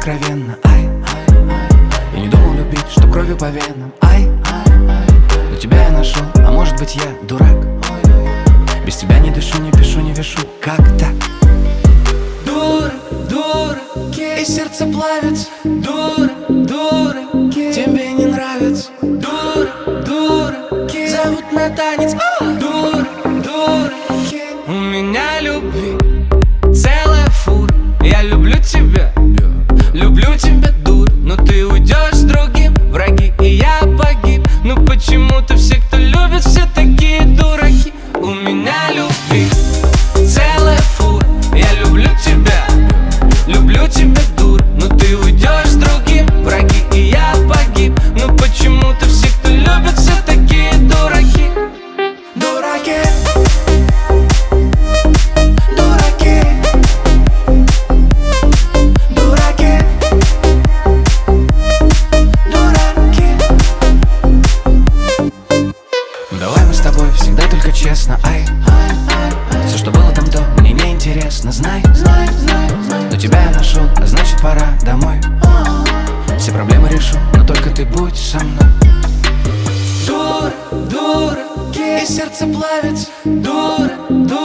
откровенно. Ай, я не думал любить, что кровью по венам. Ай, но тебя я нашел, а может быть я дурак. Без тебя не дышу, не пишу, не вешу. Как так? Дура, дура, и сердце плавится. Дура, дура, тебе не нравится. Дура, дура, зовут на танец. Дура, дура, у меня любви целая фура. Я люблю тебя, дур, но ты уйдешь с другим, враги, и я погиб. Ну почему-то все, кто любит, все такие дураки. У меня любви целая фура. Я люблю тебя, дур, но ты уйдешь с другим, враги, и я погиб. Ну почему-то все, кто любит, все такие дураки. Дураки. Давай мы с тобой всегда только честно. Ай, все, что было там, то мне не интересно. Знай, но тебя я нашел, а значит пора домой. Все проблемы решу, но только ты будь со мной. Дура, дура, и сердце плавится. Дура, дура.